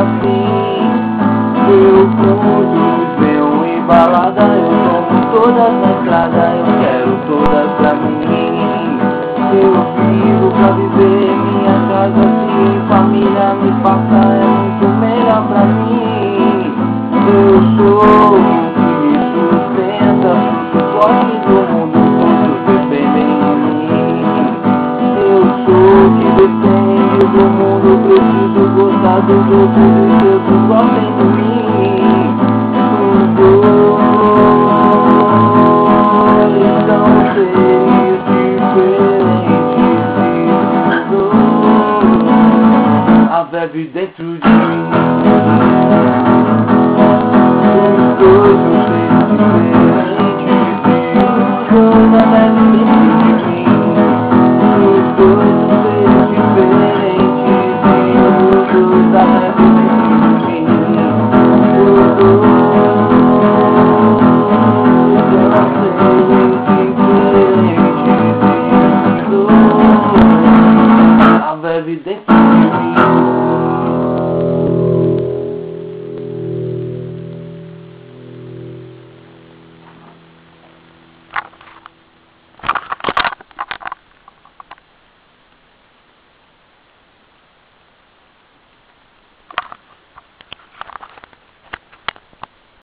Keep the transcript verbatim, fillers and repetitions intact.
assim. Eu fumo, venho e balada, eu tomo todas na estrada, eu quero todas pra mim. Eu vivo pra viver, minha casa se família me passa, é muito melhor pra mim. Eu sou o que me sustenta, o suporte do mundo, todos dependem de mim. Eu sou o que depende do mundo, preciso gostar dos outros e todos gostem de mim. Os dois estão cheios diferentes e os dois a vibe dentro de mim. Os dois são cheios diferentes e os dois a vibe dentro de mim. Os dois são cheios diferentes e os dois a vibe dentro de mim. Os dois a vibe dentro